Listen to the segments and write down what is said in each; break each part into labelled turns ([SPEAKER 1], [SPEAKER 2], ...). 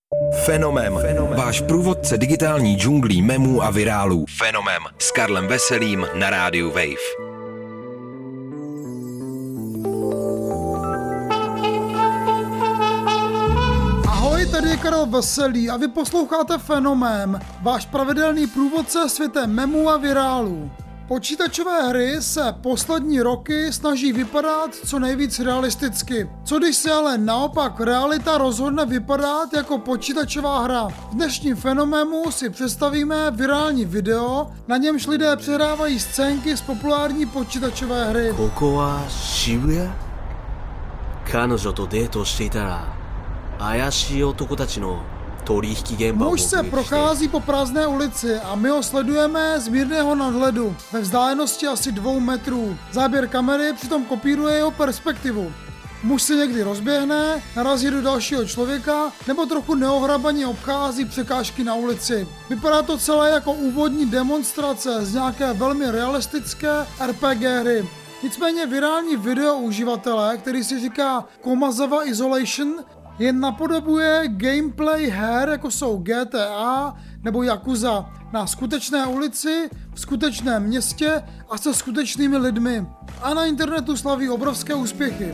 [SPEAKER 1] Fenomem. Váš průvodce digitální džunglí memů a virálů. Fenomem s Karlem Veselým na rádiu Wave.
[SPEAKER 2] Ahoj, tady je Karel Veselý a vy posloucháte Fenomem, váš pravidelný průvodce světem memů a virálů. Počítačové hry se poslední roky snaží vypadat co nejvíc realisticky. Co když se ale naopak realita rozhodne vypadat jako počítačová hra? V dnešním Fenoménu si představíme virální video, na němž lidé přehrávají scénky z populární počítačové hry.
[SPEAKER 3] ここは渋谷？彼女とデートをしていたら怪しい男たちの取引現場を
[SPEAKER 2] Muž se prochází po prázdné ulici a my ho sledujeme z mírného nadhledu ve vzdálenosti asi 2 metrů. Záběr kamery přitom kopíruje jeho perspektivu. Muž se někdy rozběhne, narazí do dalšího člověka nebo trochu neohrabaně obchází překážky na ulici. Vypadá to celé jako úvodní demonstrace z nějaké velmi realistické RPG hry. Nicméně virální video uživatele, který si říká Komazawa Isolation, jen napodobuje gameplay her, jako jsou GTA nebo Yakuza, na skutečné ulici, v skutečném městě a se skutečnými lidmi. A na internetu slaví obrovské úspěchy.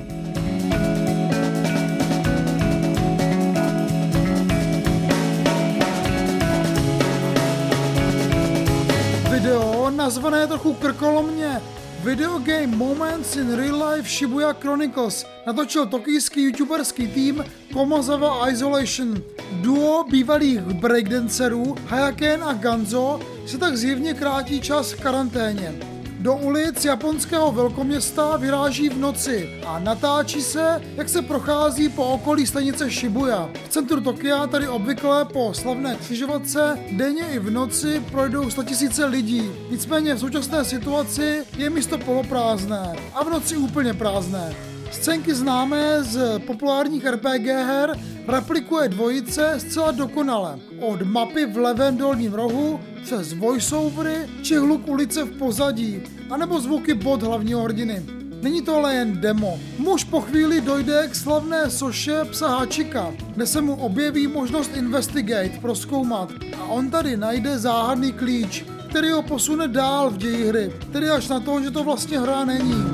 [SPEAKER 2] Video, nazvané trochu krkolomně Video Game Moments in Real Life Shibuya Chronicles, natočil tokijský youtuberský tým Komazawa Isolation. Duo bývalých breakdancerů Hayaken a Ganzo se tak zjevně krátí čas v karanténě. Do ulic japonského velkoměsta vyráží v noci a natáčí se, jak se prochází po okolí stanice Shibuya. V centru Tokia tady obvykle po slavné křižovatce denně i v noci projdou 100 000 lidí. Nicméně v současné situaci je místo poloprázdné a v noci úplně prázdné. Scénky známé z populárních RPG her replikuje dvojice zcela dokonale. Od mapy v levém dolním rohu přes voiceovery či hluk ulice v pozadí, anebo zvuky bod hlavního hrdiny. Není to ale jen demo. Muž po chvíli dojde k slavné soše psa Hachika, kde se mu objeví možnost investigate, prozkoumat. A on tady najde záhadný klíč, který ho posune dál v ději hry. Tedy až na to, že to vlastně hra není.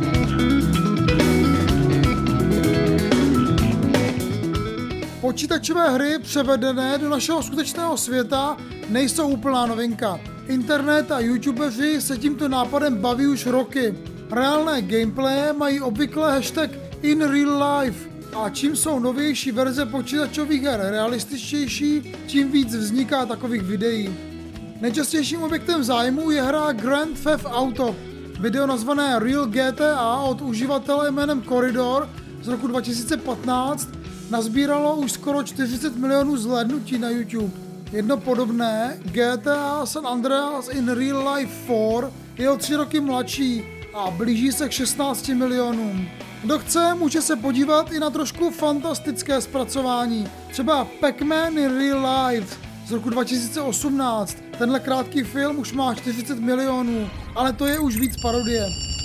[SPEAKER 2] Počítačové hry převedené do našeho skutečného světa nejsou úplná novinka. Internet a youtubeři se tímto nápadem baví už roky. Reálné gameplaye mají obvykle hashtag in real life a čím jsou novější verze počítačových her realističtější, tím víc vzniká takových videí. Nejčastějším objektem zájmu je hra Grand Theft Auto. Video nazvané Real GTA od uživatele jménem Corridor z roku 2015 nazbíralo už skoro 40 milionů zhlédnutí na YouTube. Jedno podobné, GTA San Andreas in Real Life 4, je o 3 roky mladší a blíží se k 16 milionům. Kdo chce, může se podívat i na trošku fantastické zpracování. Třeba Pac-Man in Real Life z roku 2018. Tenhle krátký film už má 40 milionů, ale to je už víc parodie.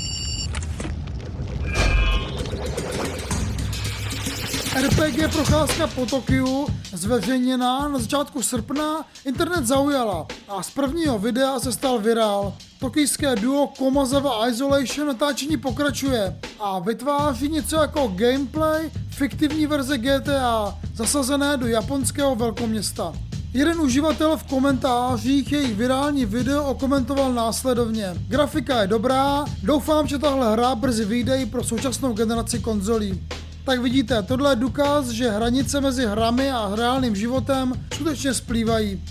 [SPEAKER 2] RPG procházka po Tokiu, zveřejněná na začátku srpna, internet zaujala a z prvního videa se stal virál. Tokijské duo Komazawa Isolation natáčení pokračuje a vytváří něco jako gameplay fiktivní verze GTA, zasazené do japonského velkoměsta. Jeden uživatel v komentářích jejich virální video okomentoval následovně. Grafika je dobrá, doufám, že tahle hra brzy vyjde i pro současnou generaci konzolí. Tak vidíte, tohle je důkaz, že hranice mezi hrami a reálným životem skutečně splývají.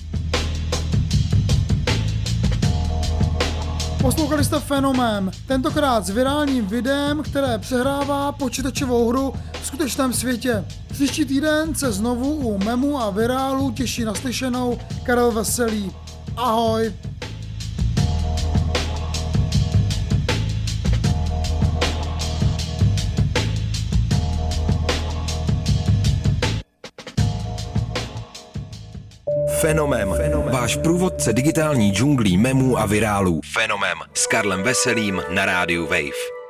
[SPEAKER 2] Poslouchali jste Fenomén, tentokrát s virálním videem, které přehrává počítačovou hru v skutečném světě. Příští týden se znovu u memů a virálů těší na slyšenou Karel Veselý. Ahoj!
[SPEAKER 1] Fenomem. Váš průvodce digitální džunglí memů a virálů. Fenomem s Karlem Veselým na rádiu Wave.